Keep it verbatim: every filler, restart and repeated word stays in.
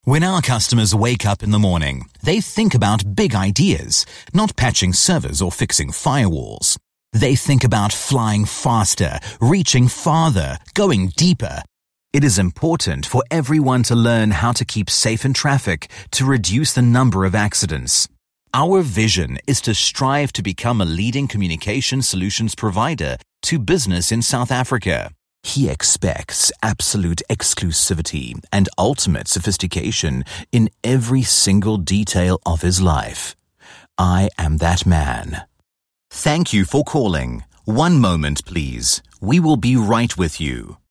When our customers wake up in the morning, they think about big ideas, not patching servers or fixing firewalls. They think about flying faster, reaching farther, going deeper. It is important for everyone to learn how to keep safe in traffic to reduce the number of accidents. Our vision is to strive to become a leading communication solutions provider to business in South Africa. He expects absolute exclusivity and ultimate sophistication in every single detail of his life. I am that man. Thank you for calling. One moment, please. We will be right with you.